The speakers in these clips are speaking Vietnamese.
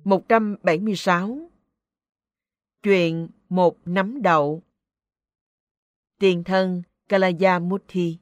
176. Chuyện một nắm đậu. Tiền thân Kalayamuthi.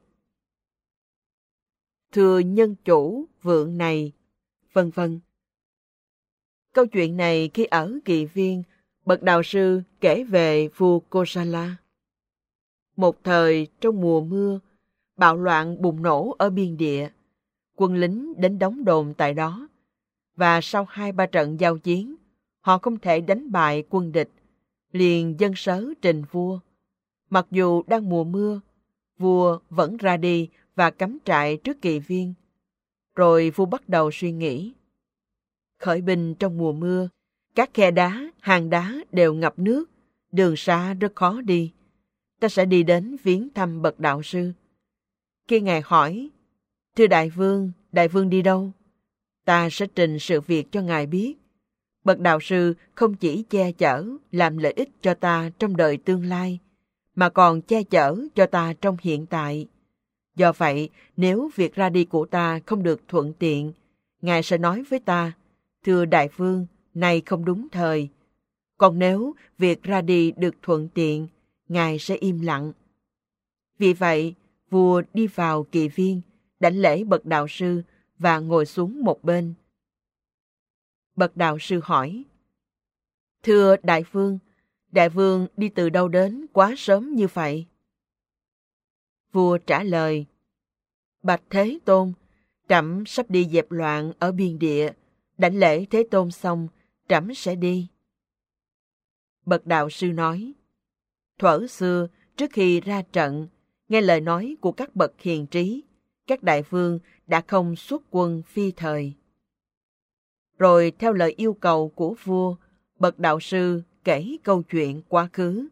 Thưa nhân chủ vượng này, vân vân. Câu chuyện này khi ở Kỳ Viên, bậc đạo sư kể về vua Kosala. Một thời trong mùa mưa, bạo loạn bùng nổ ở biên địa. Quân lính đến đóng đồn tại đó, và sau 2-3 trận giao chiến, họ không thể đánh bại quân địch, liền dâng sớ trình vua. Mặc dù đang mùa mưa, vua vẫn ra đi và cắm trại trước Kỳ Viên. Rồi vua bắt đầu suy nghĩ. Khởi binh trong mùa mưa, các khe đá, hang đá đều ngập nước, đường xa rất khó đi. Ta sẽ đi đến viếng thăm bậc đạo sư. Khi ngài hỏi, thưa đại vương đi đâu? Ta sẽ trình sự việc cho ngài biết. Bậc đạo sư không chỉ che chở làm lợi ích cho ta trong đời tương lai, mà còn che chở cho ta trong hiện tại. Do vậy, nếu việc ra đi của ta không được thuận tiện, ngài sẽ nói với ta, thưa đại vương, này không đúng thời. Còn nếu việc ra đi được thuận tiện, ngài sẽ im lặng. Vì vậy, vua đi vào Kỳ Viên, đảnh lễ bậc đạo sư và ngồi xuống một bên. Bậc đạo sư hỏi, thưa đại vương đi từ đâu đến quá sớm như vậy? Vua trả lời, bạch Thế Tôn, trẫm sắp đi dẹp loạn ở biên địa, đảnh lễ Thế Tôn xong, trẫm sẽ đi. Bậc đạo sư nói, thuở xưa, trước khi ra trận, nghe lời nói của các bậc hiền trí, các đại vương đã không xuất quân phi thời. Rồi theo lời yêu cầu của vua, bậc đạo sư kể câu chuyện quá khứ.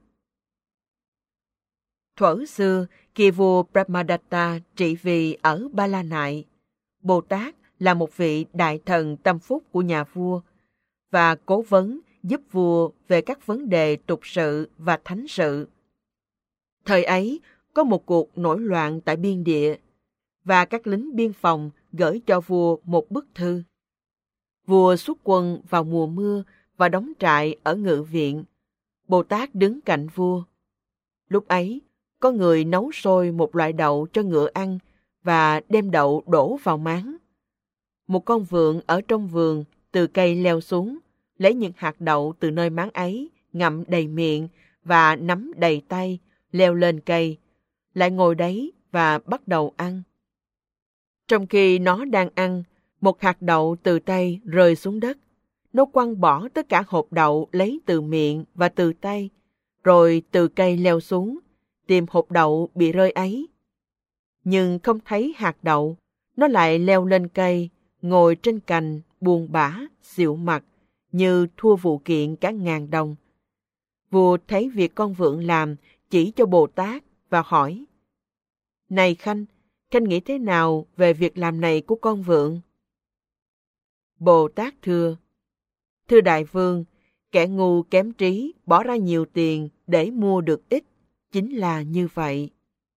Thuở xưa, khi vua Brahmadatta trị vì ở Ba La Nại, Bồ Tát là một vị đại thần tâm phúc của nhà vua và cố vấn giúp vua về các vấn đề tục sự và thánh sự. Thời ấy, có một cuộc nổi loạn tại biên địa, và các lính biên phòng gửi cho vua một bức thư. Vua xuất quân vào mùa mưa và đóng trại ở ngự viện. Bồ Tát đứng cạnh vua. Lúc ấy, có người nấu sôi một loại đậu cho ngựa ăn và đem đậu đổ vào máng. Một con vượn ở trong vườn từ cây leo xuống, lấy những hạt đậu từ nơi máng ấy, ngậm đầy miệng và nắm đầy tay, leo lên cây, lại ngồi đấy và bắt đầu ăn. Trong khi nó đang ăn, một hạt đậu từ tay rơi xuống đất. Nó quăng bỏ tất cả hộp đậu lấy từ miệng và từ tay, rồi từ cây leo xuống, tìm hộp đậu bị rơi ấy. Nhưng không thấy hạt đậu, nó lại leo lên cây, ngồi trên cành, buồn bã, xịu mặt, như thua vụ kiện cả ngàn đồng. Vua thấy việc con vượn làm, chỉ cho Bồ Tát và hỏi, này Khanh nghĩ thế nào về việc làm này của con vượn? Bồ Tát thưa đại vương, kẻ ngu kém trí bỏ ra nhiều tiền để mua được ít, chính là như vậy.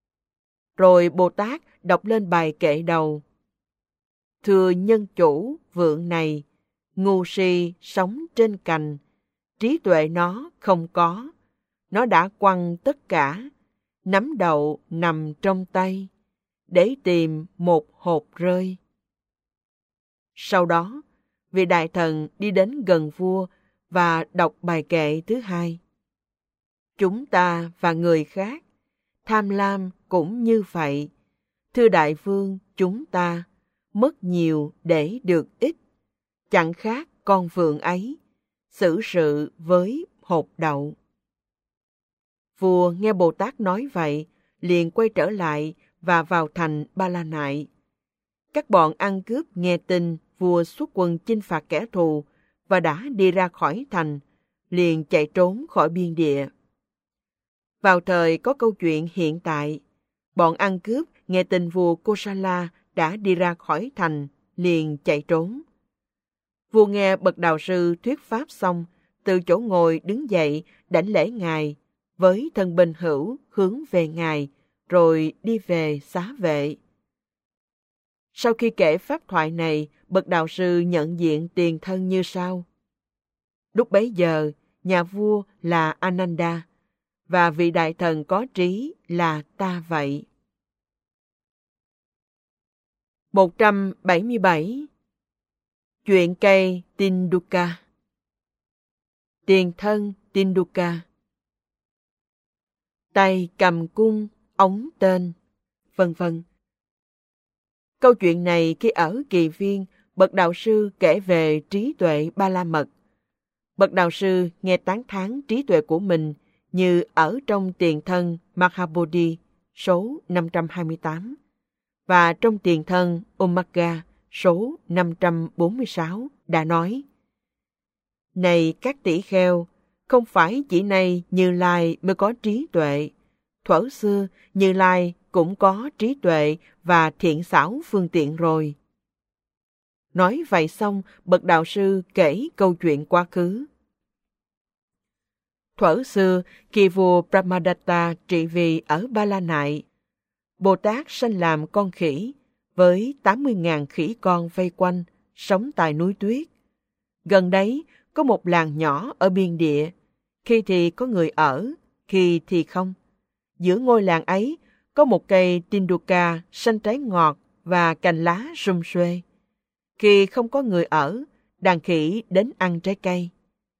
Rồi Bồ Tát đọc lên bài kệ đầu. Thưa nhân chủ vượn này, ngu si sống trên cành, trí tuệ nó không có, nó đã quăng tất cả, nắm đậu nằm trong tay, để tìm một hột rơi. Sau đó, vị đại thần đi đến gần vua và đọc bài kệ thứ hai. Chúng ta và người khác, tham lam cũng như vậy. Thưa đại vương, chúng ta mất nhiều để được ít, chẳng khác con vượn ấy, xử sự với hột đậu. Vua nghe Bồ Tát nói vậy, liền quay trở lại và vào thành Ba La Nại. Các bọn ăn cướp nghe tin vua xuất quân chinh phạt kẻ thù và đã đi ra khỏi thành, liền chạy trốn khỏi biên địa. Vào thời có câu chuyện hiện tại, bọn ăn cướp nghe tin vua Kosala đã đi ra khỏi thành, liền chạy trốn. Vua nghe bậc đạo sư thuyết pháp xong, từ chỗ ngồi đứng dậy đảnh lễ ngài, với thân binh hữu hướng về ngài, rồi đi về xá vệ. Sau khi kể pháp thoại này, bậc đạo sư nhận diện tiền thân như sau. Lúc bấy giờ, nhà vua là Ananda, và vị đại thần có trí là ta vậy. 177. Chuyện cây Tinduka. Tiền thân Tinduka. Tay cầm cung, ống tên, vân vân. Câu chuyện này khi ở Kỳ Viên, bậc đạo sư kể về trí tuệ Ba La Mật. Bậc đạo sư nghe tán thán trí tuệ của mình như ở trong Tiền thân Mahabodhi số 528 và trong Tiền thân Ummagga số 546 đã nói: Này các tỷ kheo, không phải chỉ nay Như Lai mới có trí tuệ. Thuở xưa Như Lai cũng có trí tuệ và thiện xảo phương tiện rồi. Nói vậy xong, bậc đạo sư kể câu chuyện quá khứ. Thuở xưa, khi vua Brahmadatta trị vì ở Ba La Nại, Bồ Tát sanh làm con khỉ, với 80.000 khỉ con vây quanh, sống tại núi tuyết. Gần đấy có một làng nhỏ ở biên địa, khi thì có người ở, khi thì không. Giữa ngôi làng ấy có một cây Tinduka xanh trái ngọt và cành lá sum xuê. Khi không có người ở, đàn khỉ đến ăn trái cây.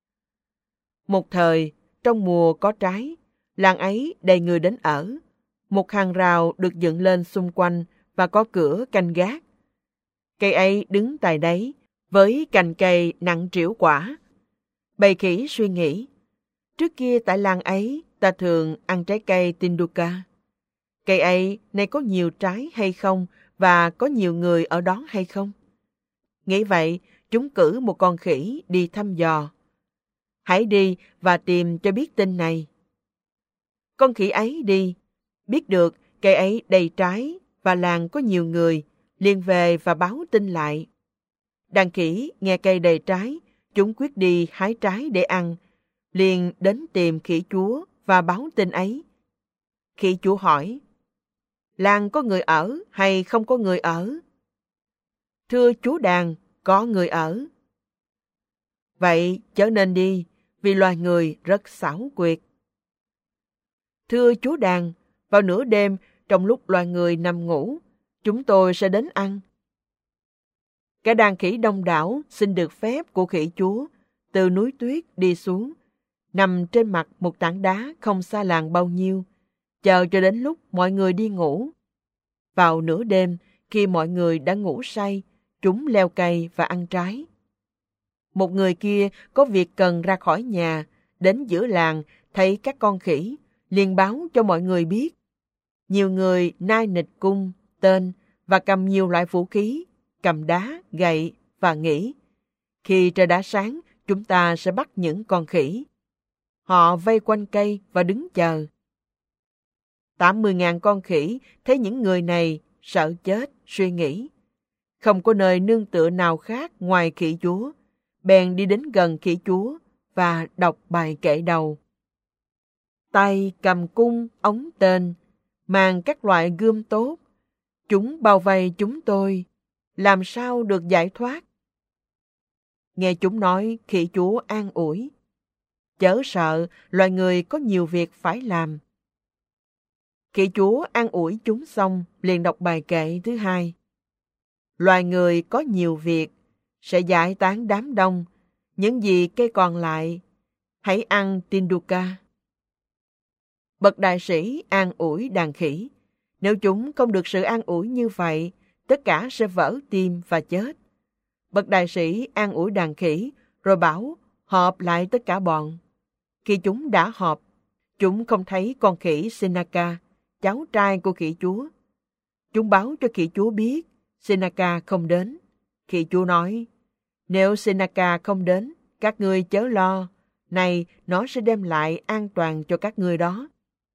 Một thời, trong mùa có trái, làng ấy đầy người đến ở. Một hàng rào được dựng lên xung quanh và có cửa canh gác. Cây ấy đứng tại đấy, với cành cây nặng trĩu quả. Bầy khỉ suy nghĩ, trước kia tại làng ấy ta thường ăn trái cây Tinduka. Cây ấy nay có nhiều trái hay không và có nhiều người ở đó hay không? Nghĩ vậy, chúng cử một con khỉ đi thăm dò. Hãy đi và tìm cho biết tin này. Con khỉ ấy đi, biết được cây ấy đầy trái và làng có nhiều người, liền về và báo tin lại. Đàn khỉ nghe cây đầy trái, chúng quyết đi hái trái để ăn, liền đến tìm khỉ chúa và báo tin ấy. Khỉ chúa hỏi, làng có người ở hay không có người ở? Thưa chúa đàn, có người ở. Vậy chớ nên đi, vì loài người rất xảo quyệt. Thưa chúa đàn, vào nửa đêm, trong lúc loài người nằm ngủ, chúng tôi sẽ đến ăn. Cả đàn khỉ đông đảo xin được phép của khỉ chúa từ núi tuyết đi xuống, nằm trên mặt một tảng đá không xa làng bao nhiêu, chờ cho đến lúc mọi người đi ngủ. Vào nửa đêm, khi mọi người đã ngủ say, chúng leo cây và ăn trái. Một người kia có việc cần ra khỏi nhà, đến giữa làng thấy các con khỉ, liền báo cho mọi người biết. Nhiều người nai nịch cung, tên và cầm nhiều loại vũ khí, cầm đá, gậy và nghĩ, khi trời đã sáng, chúng ta sẽ bắt những con khỉ. Họ vây quanh cây và đứng chờ. 80.000 con khỉ thấy những người này sợ chết, suy nghĩ. Không có nơi nương tựa nào khác ngoài khỉ chúa, bèn đi đến gần khỉ chúa và đọc bài kệ đầu. Tay cầm cung, ống tên, mang các loại gươm tốt. Chúng bao vây chúng tôi, làm sao được giải thoát? Nghe chúng nói, khỉ chúa an ủi. Chớ sợ, loài người có nhiều việc phải làm. Khỉ chúa an ủi chúng xong, liền đọc bài kệ thứ hai. Loài người có nhiều việc, sẽ giải tán đám đông. Những gì cây còn lại, hãy ăn Tinduka. Bậc đại sĩ an ủi đàn khỉ. Nếu chúng không được sự an ủi như vậy, tất cả sẽ vỡ tim và chết. Bậc đại sĩ an ủi đàn khỉ, rồi bảo họp lại tất cả bọn. Khi chúng đã họp, chúng không thấy con khỉ Senaka, cháu trai của khỉ chúa. Chúng báo cho khỉ chúa biết, Senaka không đến. Khỉ chúa nói, nếu Senaka không đến, các ngươi chớ lo, này nó sẽ đem lại an toàn cho các ngươi đó.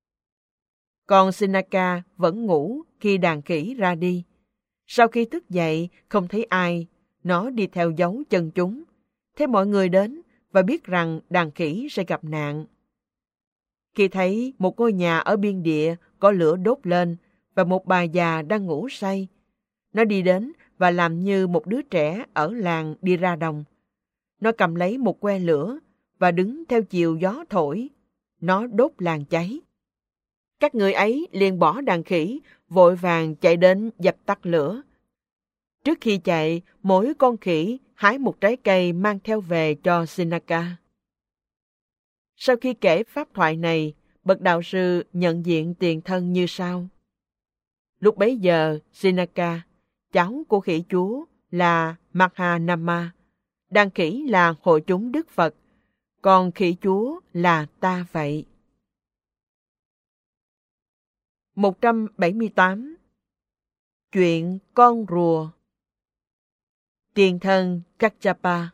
Còn Senaka vẫn ngủ khi đàn khỉ ra đi. Sau khi thức dậy, không thấy ai, nó đi theo dấu chân chúng. Thế mọi người đến và biết rằng đàn khỉ sẽ gặp nạn. Khi thấy một ngôi nhà ở biên địa có lửa đốt lên và một bà già đang ngủ say, nó đi đến và làm như một đứa trẻ ở làng đi ra đồng. Nó cầm lấy một que lửa, và đứng theo chiều gió thổi, nó đốt làng cháy. Các người ấy liền bỏ đàn khỉ, vội vàng chạy đến dập tắt lửa. Trước khi chạy, mỗi con khỉ hái một trái cây mang theo về cho Sinaka. Sau khi kể pháp thoại này, bậc đạo sư nhận diện tiền thân như sau. Lúc bấy giờ, Sinaka, cháu của khỉ chúa là Mahanama, đàn khỉ là hội chúng Đức Phật, còn khỉ chúa là ta vậy. 178. Chuyện con rùa. Tiền thân Kaccapa.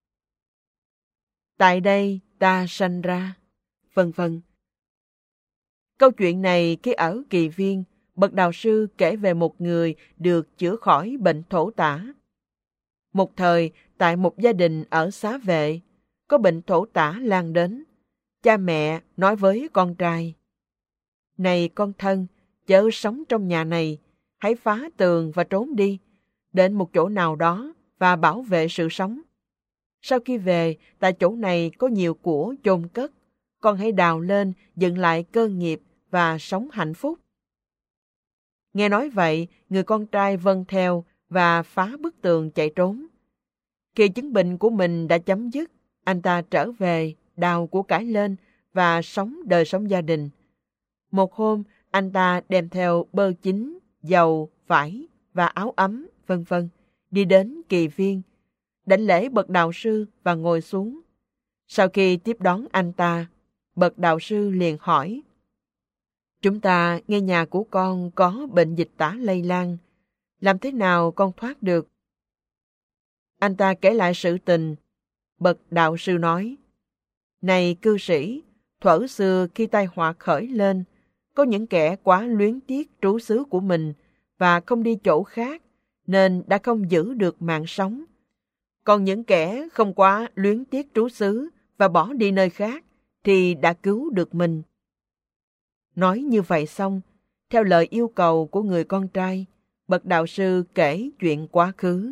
Tại đây ta sanh ra, vân vân. Câu chuyện này khi ở Kỳ Viên, bậc đạo sư kể về một người được chữa khỏi bệnh thổ tả. Một thời, tại một gia đình ở Xá Vệ, có bệnh thổ tả lan đến. Cha mẹ nói với con trai: Này con thân, chớ sống trong nhà này, hãy phá tường và trốn đi, đến một chỗ nào đó và bảo vệ sự sống. Sau khi về, tại chỗ này có nhiều của chôn cất, con hãy đào lên, dựng lại cơ nghiệp và sống hạnh phúc. Nghe nói vậy, người con trai vâng theo và phá bức tường chạy trốn. Khi chứng bệnh của mình đã chấm dứt, anh ta trở về, đào của cải lên và sống đời sống gia đình. Một hôm, anh ta đem theo bơ chín, dầu, vải và áo ấm, vân vân, đi đến Kỳ Viên, đảnh lễ bậc đạo sư và ngồi xuống. Sau khi tiếp đón anh ta, bậc đạo sư liền hỏi: Chúng ta nghe nhà của con có bệnh dịch tả lây lan, làm thế nào con thoát được? Anh ta kể lại sự tình. Bậc đạo sư nói: Này cư sĩ, thuở xưa khi tai họa khởi lên, có những kẻ quá luyến tiếc trú xứ của mình và không đi chỗ khác, nên đã không giữ được mạng sống. Còn những kẻ không quá luyến tiếc trú xứ và bỏ đi nơi khác, thì đã cứu được mình. Nói như vậy xong, theo lời yêu cầu của người con trai, bậc đạo sư kể chuyện quá khứ.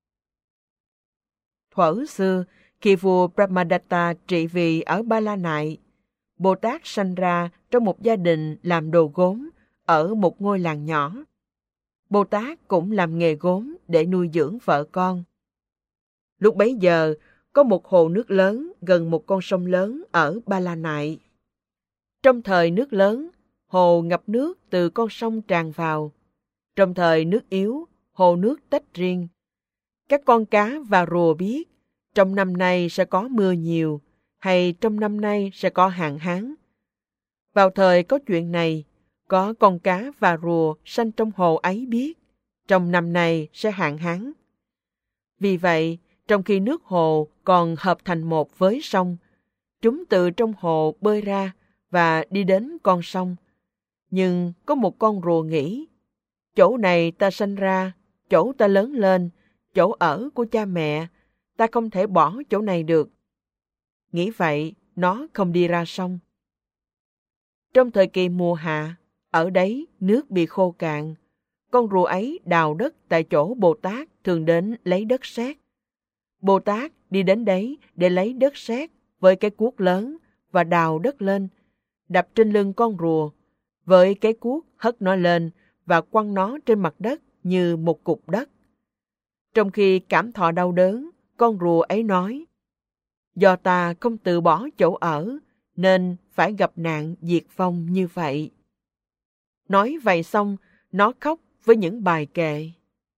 Thuở xưa, khi vua Brahmadatta trị vì ở Ba La Nại, Bồ Tát sanh ra trong một gia đình làm đồ gốm ở một ngôi làng nhỏ. Bồ Tát cũng làm nghề gốm để nuôi dưỡng vợ con. Lúc bấy giờ, có một hồ nước lớn gần một con sông lớn ở Ba La Nại. Trong thời nước lớn, hồ ngập nước từ con sông tràn vào. Trong thời nước yếu, hồ nước tách riêng. Các con cá và rùa biết trong năm nay sẽ có mưa nhiều, hay trong năm nay sẽ có hạn hán. Vào thời có chuyện này, có con cá và rùa sanh trong hồ ấy biết trong năm nay sẽ hạn hán. Vì vậy, trong khi nước hồ còn hợp thành một với sông, chúng từ trong hồ bơi ra và đi đến con sông. Nhưng có một con rùa nghĩ: Chỗ này ta sanh ra, chỗ ta lớn lên, chỗ ở của cha mẹ, ta không thể bỏ chỗ này được. Nghĩ vậy, nó không đi ra sông. Trong thời kỳ mùa hạ, ở đấy nước bị khô cạn. Con rùa ấy đào đất tại chỗ Bồ Tát thường đến lấy đất sét. Bồ Tát đi đến đấy để lấy đất sét với cái cuốc lớn và đào đất lên, đập trên lưng con rùa, với cái cuốc hất nó lên và quăng nó trên mặt đất như một cục đất. Trong khi cảm thọ đau đớn, con rùa ấy nói: Do ta không từ bỏ chỗ ở, nên phải gặp nạn diệt vong như vậy. Nói vậy xong, nó khóc với những bài kệ: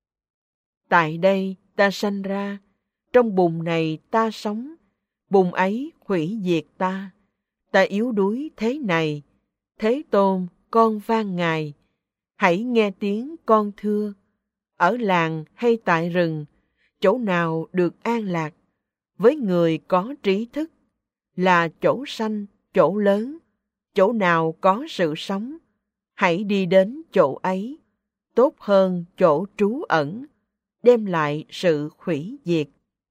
Tại đây ta sanh ra, trong bùn này ta sống, bùn ấy hủy diệt ta. Ta yếu đuối thế này, Thế Tôn con van Ngài, hãy nghe tiếng con thưa. Ở làng hay tại rừng, chỗ nào được an lạc, với người có trí thức, là chỗ sanh, chỗ lớn, chỗ nào có sự sống, hãy đi đến chỗ ấy, tốt hơn chỗ trú ẩn, đem lại sự hủy diệt.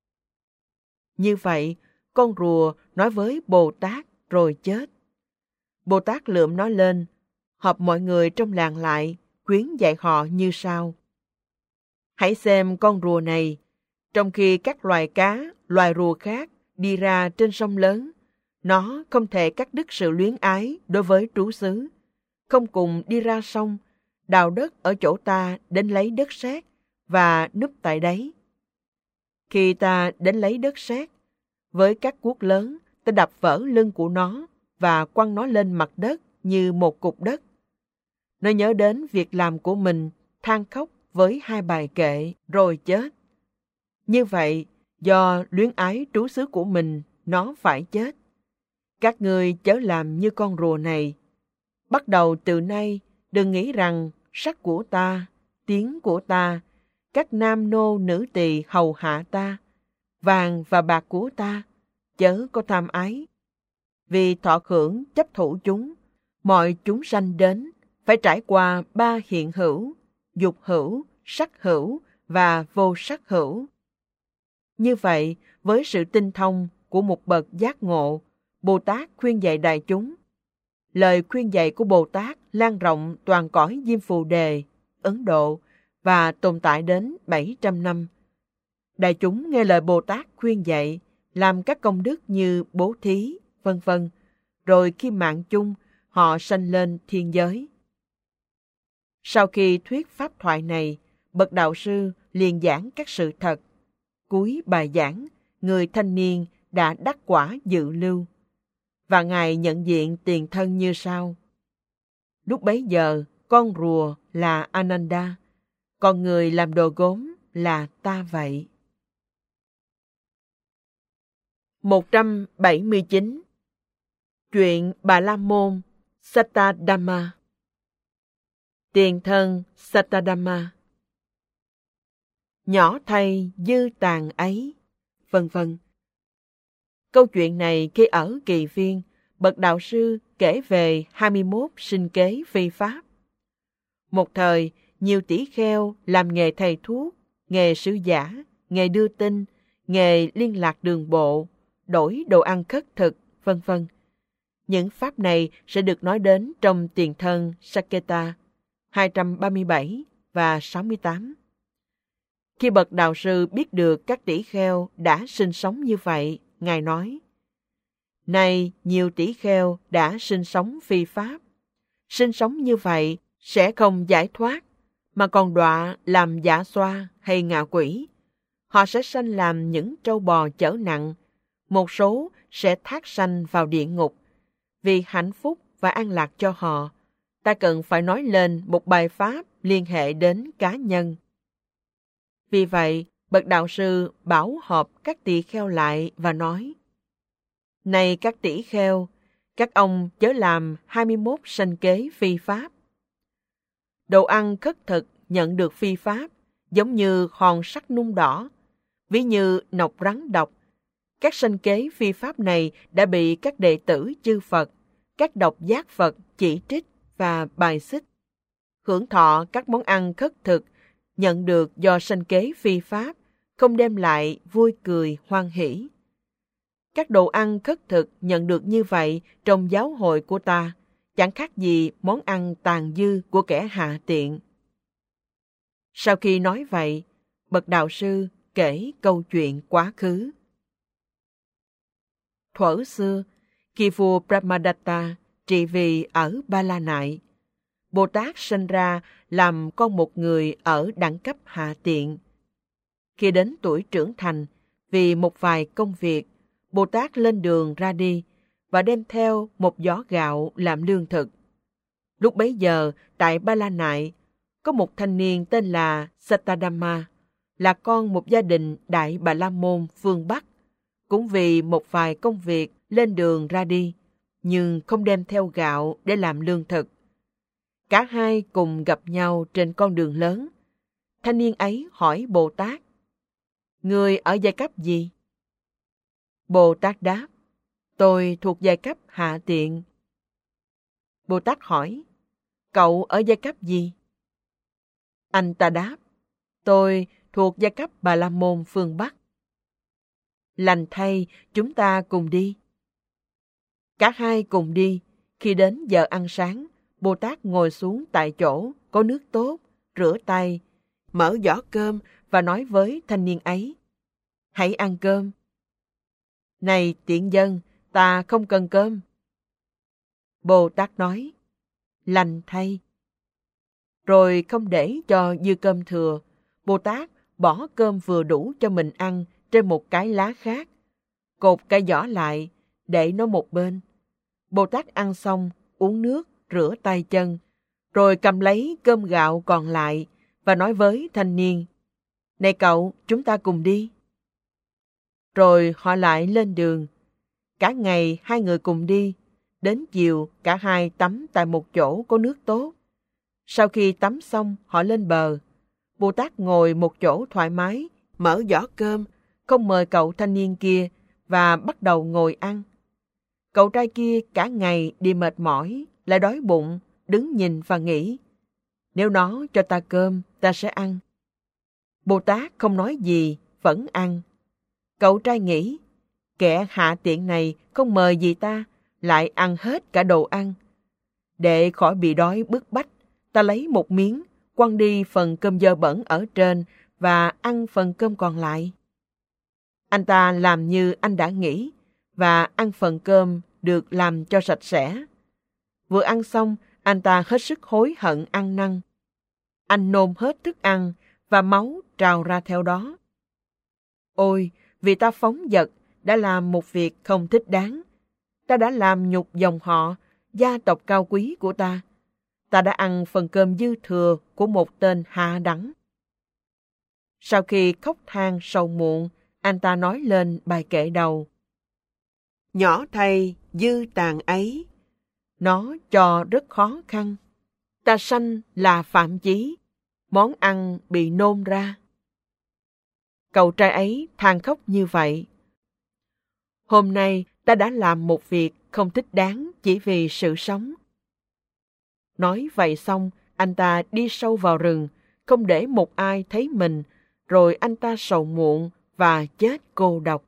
Như vậy, con rùa nói với Bồ Tát rồi chết. Bồ Tát lượm nó lên, họp mọi người trong làng lại, khuyến dạy họ như sau: Hãy xem con rùa này, trong khi các loài cá, loài rùa khác đi ra trên sông lớn, nó không thể cắt đứt sự luyến ái đối với trú xứ, không cùng đi ra sông, đào đất ở chỗ ta đến lấy đất sét và núp tại đấy. Khi ta đến lấy đất sét, với các cuốc lớn, ta đập vỡ lưng của nó và quăng nó lên mặt đất như một cục đất. Nó nhớ đến việc làm của mình, than khóc với 2 bài kệ rồi chết. Như vậy, do luyến ái trú xứ của mình, nó phải chết. Các ngươi chớ làm như con rùa này. Bắt đầu từ nay, đừng nghĩ rằng sắc của ta, tiếng của ta, các nam nô nữ tỳ hầu hạ ta, vàng và bạc của ta, chớ có tham ái. Vì thọ hưởng chấp thủ chúng, mọi chúng sanh đến, phải trải qua 3 hiện hữu, dục hữu, sắc hữu và vô sắc hữu. Như vậy, với sự tinh thông của một bậc giác ngộ, Bồ Tát khuyên dạy đại chúng. Lời khuyên dạy của Bồ Tát lan rộng toàn cõi Diêm Phù Đề, Ấn Độ và tồn tại đến 700 năm. Đại chúng nghe lời Bồ Tát khuyên dạy, làm các công đức như bố thí, vân vân, rồi khi mạng chung, họ sanh lên thiên giới. Sau khi thuyết pháp thoại này, bậc đạo sư liền giảng các sự thật. Cuối bài giảng, người thanh niên đã đắc quả dự lưu, và Ngài nhận diện tiền thân như sau. Lúc bấy giờ, con rùa là Ananda, còn người làm đồ gốm là ta vậy. 179. Chuyện Bà La Môn Sattadhamma. Tiền thân Sattadhamma. Nhỏ thay dư tàn ấy, vân vân. Câu chuyện này khi ở Kỳ Viên, bậc đạo sư kể về 21 sinh kế phi pháp. Một thời, nhiều tỷ kheo làm nghề thầy thuốc, nghề sứ giả, nghề đưa tin, nghề liên lạc đường bộ, đổi đồ ăn khất thực, vân vân. Những pháp này sẽ được nói đến trong tiền thân Saketa 237 và 68. Khi bậc đạo sư biết được các tỷ kheo đã sinh sống như vậy, Ngài nói: Này, nhiều tỷ kheo đã sinh sống phi pháp. Sinh sống như vậy sẽ không giải thoát, mà còn đọa làm dạ xoa hay ngạ quỷ. Họ sẽ sanh làm những trâu bò chở nặng. Một số sẽ thác sanh vào địa ngục. Vì hạnh phúc và an lạc cho họ, ta cần phải nói lên một bài pháp liên hệ đến cá nhân. Vì vậy, bậc đạo sư bảo họp các tỳ kheo lại và nói: Này các tỷ kheo, các ông chớ làm 21 sanh kế phi pháp. Đồ ăn khất thực nhận được phi pháp, giống như hòn sắt nung đỏ, ví như nọc rắn độc. Các sanh kế phi pháp này đã bị các đệ tử chư Phật, các độc giác Phật chỉ trích và bài xích. Hưởng thọ các món ăn khất thực nhận được do sanh kế phi pháp, không đem lại vui cười hoan hỷ. Các đồ ăn khất thực nhận được như vậy trong giáo hội của ta, chẳng khác gì món ăn tàn dư của kẻ hạ tiện. Sau khi nói vậy, bậc đạo sư kể câu chuyện quá khứ. Thuở xưa, khi vua Brahmadatta trị vì ở Ba La Nại, Bồ Tát sinh ra làm con một người ở đẳng cấp hạ tiện. Khi đến tuổi trưởng thành, vì một vài công việc, Bồ Tát lên đường ra đi và đem theo một giỏ gạo làm lương thực. Lúc bấy giờ, tại Ba La Nại, có một thanh niên tên là Sattadhamma, là con một gia đình Đại Bà La Môn phương Bắc, cũng vì một vài công việc lên đường ra đi, nhưng không đem theo gạo để làm lương thực. Cả hai cùng gặp nhau trên con đường lớn. Thanh niên ấy hỏi Bồ Tát: Người ở giai cấp gì? Bồ Tát đáp: Tôi thuộc giai cấp hạ tiện. Bồ Tát hỏi: Cậu ở giai cấp gì? Anh ta đáp: Tôi thuộc giai cấp Bà La Môn phương Bắc. Lành thay, chúng ta cùng đi. Cả hai cùng đi. Khi đến giờ ăn sáng, Bồ Tát ngồi xuống tại chỗ có nước tốt, rửa tay, mở giỏ cơm và nói với thanh niên ấy: Hãy ăn cơm. Này tiện dân, ta không cần cơm. Bồ Tát nói, lành thay. Rồi không để cho dư cơm thừa, Bồ Tát bỏ cơm vừa đủ cho mình ăn trên một cái lá khác, cột cái vỏ lại, để nó một bên. Bồ Tát ăn xong, uống nước, rửa tay chân, rồi cầm lấy cơm gạo còn lại và nói với thanh niên, này cậu, chúng ta cùng đi. Rồi họ lại lên đường. Cả ngày hai người cùng đi, đến chiều cả hai tắm tại một chỗ có nước tốt. Sau khi tắm xong, họ lên bờ. Bồ Tát ngồi một chỗ thoải mái, mở giỏ cơm, không mời cậu thanh niên kia và bắt đầu ngồi ăn. Cậu trai kia cả ngày đi mệt mỏi, lại đói bụng, đứng nhìn và nghĩ, nếu nó cho ta cơm, ta sẽ ăn. Bồ Tát không nói gì, vẫn ăn. Cậu trai nghĩ, kẻ hạ tiện này không mời gì ta, lại ăn hết cả đồ ăn. Để khỏi bị đói bức bách, ta lấy một miếng, quăng đi phần cơm dơ bẩn ở trên và ăn phần cơm còn lại. Anh ta làm như anh đã nghĩ và ăn phần cơm được làm cho sạch sẽ. Vừa ăn xong, anh ta hết sức hối hận ăn năn. Anh nôn hết thức ăn và máu trào ra theo đó. Ôi, vì ta phóng dật, đã làm một việc không thích đáng. Ta đã làm nhục dòng họ, gia tộc cao quý của ta. Ta đã ăn phần cơm dư thừa của một tên hạ đẳng. Sau khi khóc than sầu muộn, anh ta nói lên bài kệ đầu. Nhỏ thay dư tàn ấy, nó cho rất khó khăn. Ta sanh là phạm chí, món ăn bị nôn ra. Cậu trai ấy than khóc như vậy. Hôm nay ta đã làm một việc không thích đáng chỉ vì sự sống. Nói vậy xong, anh ta đi sâu vào rừng, không để một ai thấy mình, rồi anh ta sầu muộn và chết cô độc.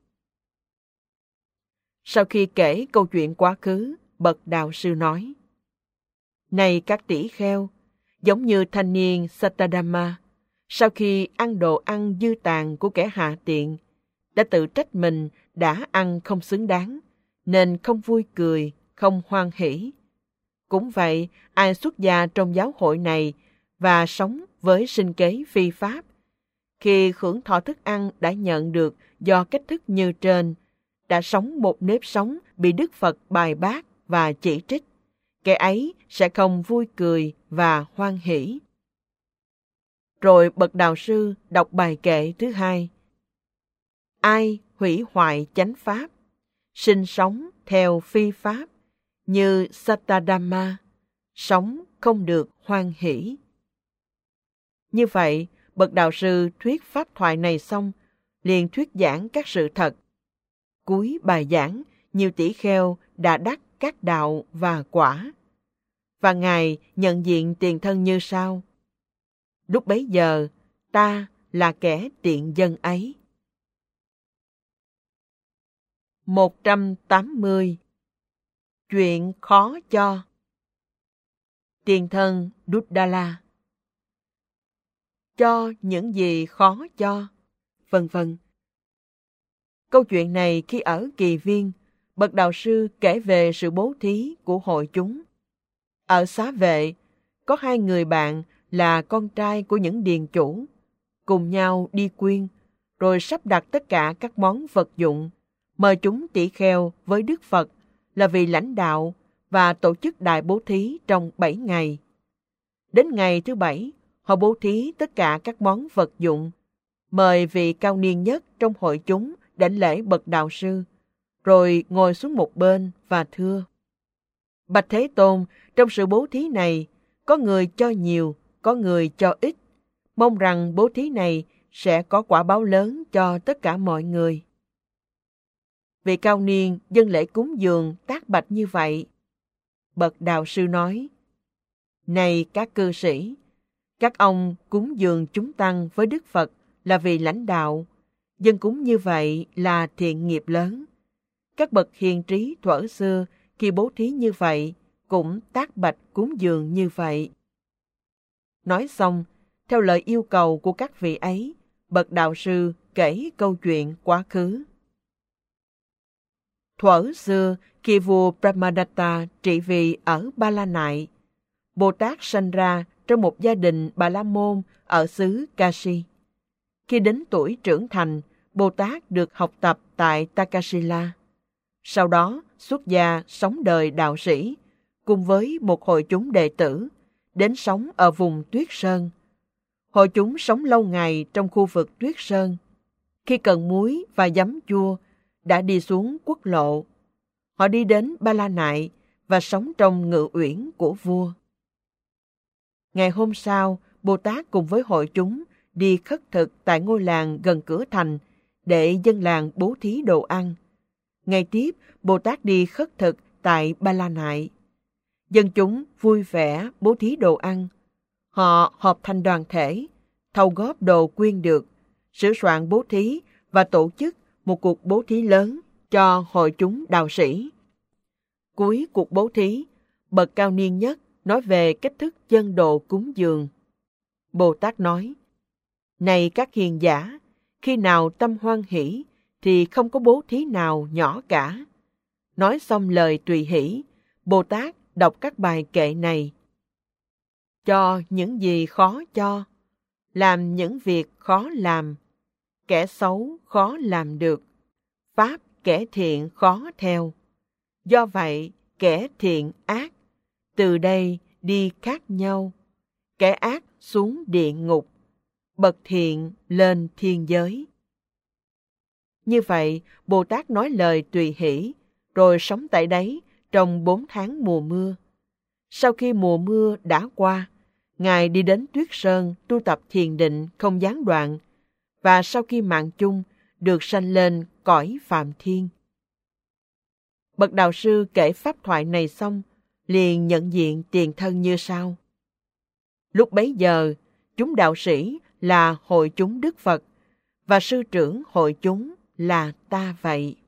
Sau khi kể câu chuyện quá khứ, bậc đạo sư nói, này các tỷ kheo, giống như thanh niên Sattadhamma, sau khi ăn đồ ăn dư tàn của kẻ hạ tiện, đã tự trách mình đã ăn không xứng đáng, nên không vui cười, không hoan hỷ. Cũng vậy, ai xuất gia trong giáo hội này và sống với sinh kế phi pháp, khi hưởng thọ thức ăn đã nhận được do cách thức như trên, đã sống một nếp sống bị Đức Phật bài bác và chỉ trích, kẻ ấy sẽ không vui cười và hoan hỷ. Rồi bậc đạo sư đọc bài kệ thứ hai. Ai hủy hoại chánh pháp, sinh sống theo phi pháp, như Sattadhamma, sống không được hoan hỷ. Như vậy, bậc đạo sư thuyết pháp thoại này xong, liền thuyết giảng các sự thật. Cuối bài giảng, nhiều tỷ kheo đã đắc các đạo và quả. Và Ngài nhận diện tiền thân như sau. Lúc bấy giờ, ta là kẻ tiện dân ấy. 180. Chuyện khó cho. Tiền thân Duddala. Cho những gì khó cho, vân vân. Câu chuyện này khi ở Kỳ Viên, bậc đạo sư kể về sự bố thí của hội chúng. Ở Xá Vệ, có hai người bạn là con trai của những điền chủ, cùng nhau đi quyên, rồi sắp đặt tất cả các món vật dụng, mời chúng tỷ kheo với Đức Phật là vì lãnh đạo và tổ chức đại bố thí trong 7 ngày. Đến ngày thứ 7, họ bố thí tất cả các món vật dụng, mời vị cao niên nhất trong hội chúng đảnh lễ bậc đạo sư, rồi ngồi xuống một bên và thưa: Bạch Thế Tôn, trong sự bố thí này, có người cho nhiều, có người cho ít. Mong rằng bố thí này sẽ có quả báo lớn cho tất cả mọi người. Vị cao niên dâng lễ cúng dường tác bạch như vậy. Bậc đạo sư nói: Này các cư sĩ, các ông cúng dường chúng tăng với Đức Phật là vì lãnh đạo, dân cúng như vậy là thiện nghiệp lớn. Các bậc hiền trí thuở xưa khi bố thí như vậy cũng tác bạch cúng dường như vậy. Nói xong, theo lời yêu cầu của các vị ấy, bậc đạo sư kể câu chuyện quá khứ. Thuở xưa, khi vua Brahmadatta trị vì ở Ba La Nại, Bồ Tát sanh ra trong một gia đình Bà La Môn ở xứ Kashi. Khi đến tuổi trưởng thành, Bồ Tát được học tập tại Takasila. Sau đó, xuất gia sống đời đạo sĩ, cùng với một hội chúng đệ tử, đến sống ở vùng Tuyết Sơn. Hội chúng sống lâu ngày trong khu vực Tuyết Sơn. Khi cần muối và giấm chua, đã đi xuống quốc lộ. Họ đi đến Ba La Nại và sống trong ngự uyển của vua. Ngày hôm sau, Bồ Tát cùng với hội chúng đi khất thực tại ngôi làng gần cửa thành để dân làng bố thí đồ ăn. Ngày tiếp, Bồ Tát đi khất thực tại Ba La Nại. Dân chúng vui vẻ bố thí đồ ăn. Họ họp thành đoàn thể, thâu góp đồ quyên được, sửa soạn bố thí và tổ chức một cuộc bố thí lớn cho hội chúng đạo sĩ. Cuối cuộc bố thí, bậc cao niên nhất nói về cách thức dân đồ cúng dường. Bồ Tát nói: Này các hiền giả, khi nào tâm hoan hỷ thì không có bố thí nào nhỏ cả. Nói xong lời tùy hỷ, Bồ Tát đọc các bài kệ này: Cho những gì khó cho, làm những việc khó làm, kẻ xấu khó làm được, pháp kẻ thiện khó theo. Do vậy, kẻ thiện ác, từ đây đi khác nhau, kẻ ác xuống địa ngục, bậc thiện lên thiên giới. Như vậy, Bồ Tát nói lời tùy hỷ, rồi sống tại đấy trong 4 tháng mùa mưa. Sau khi mùa mưa đã qua, Ngài đi đến Tuyết Sơn tu tập thiền định không gián đoạn, và sau khi mạng chung, được sanh lên cõi Phạm Thiên. Bậc đạo sư kể pháp thoại này xong, liền nhận diện tiền thân như sau. Lúc bấy giờ, chúng đạo sĩ là hội chúng Đức Phật, và sư trưởng hội chúng là ta vậy.